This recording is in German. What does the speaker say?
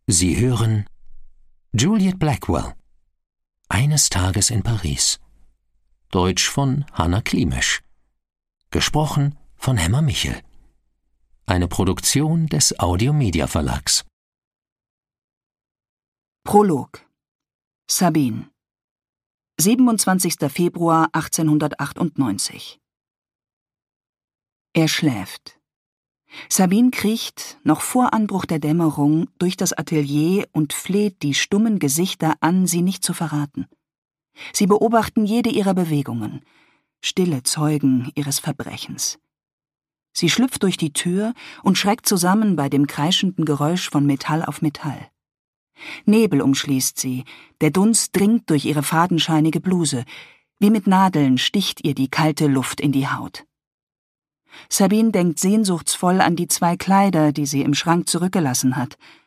Sie hören Juliet Blackwell. Eines Tages in Paris. Deutsch von Hanna Klimisch. Gesprochen von Hemmer Michel. Eine Produktion des Audio-Media Verlags. Prolog. Sabine. 27. Februar 1898. Er schläft. Sabine kriecht, noch vor Anbruch der Dämmerung, durch das Atelier und fleht die stummen Gesichter an, sie nicht zu verraten. Sie beobachten jede ihrer Bewegungen, stille Zeugen ihres Verbrechens. Sie schlüpft durch die Tür und schreckt zusammen bei dem kreischenden Geräusch von Metall auf Metall. Nebel umschließt sie, der Dunst dringt durch ihre fadenscheinige Bluse, wie mit Nadeln sticht ihr die kalte Luft in die Haut. Sabine denkt sehnsuchtsvoll an die 2 Kleider, die sie im Schrank zurückgelassen hat.